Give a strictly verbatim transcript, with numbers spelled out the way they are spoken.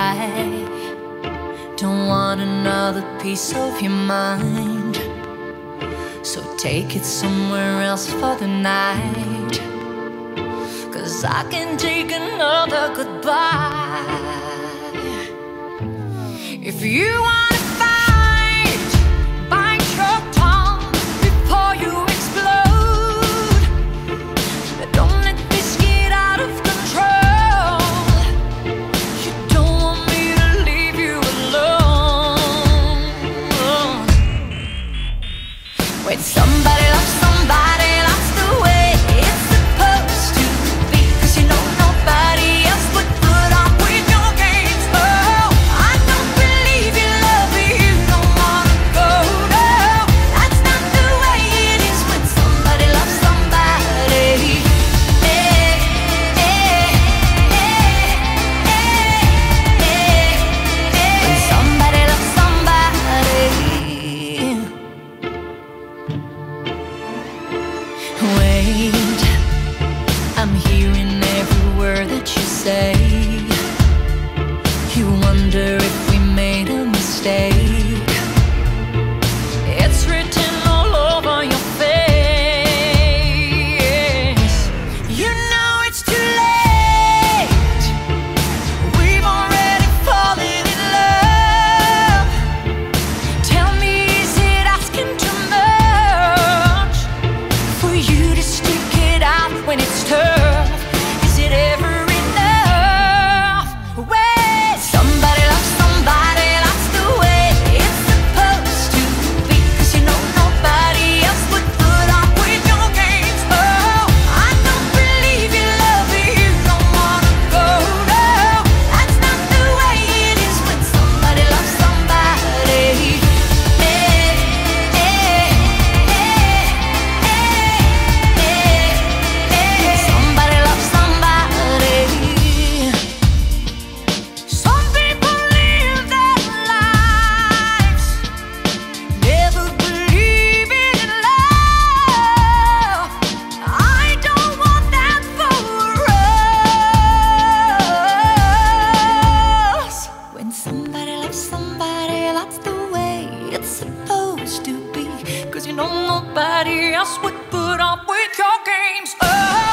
I don't want another piece of your mind, so take it somewhere else for the night, 'cause I can take another goodbye. If you wanna fight, bite your tongue before you explode. Don't let this get out of control. You don't want me to leave you alone. When somebody loves somebody, that's the way it's supposed to be, 'cause you know nobody else would put up with your games. Oh, I don't believe you love me, you don't wanna go. No, that's not the way it is when somebody loves somebody. Hey, hey, hey, hey, hey. When somebody loves somebody. Wait, I'm hearing every word that you say. You wonder if we made a mistake. It's written all over your face. You know it's too late. We've already fallen in love. Tell me, is it asking too much for you to stick it out when it's tough? Is it ever enough? Wait, somebody loves somebody, that's the way it's supposed to be, 'cause you know nobody else would put up with your games. Oh, I don't believe you love me, you don't wanna go. No, that's not the way it is when somebody loves somebody. Hey, hey, hey, hey, hey. Somebody loves somebody. Some people live their lives never believing in love. I don't want that for us. When somebody loves somebody, that's the way it's supposed to be, 'cause you know nobody else would put up with your games. Oh,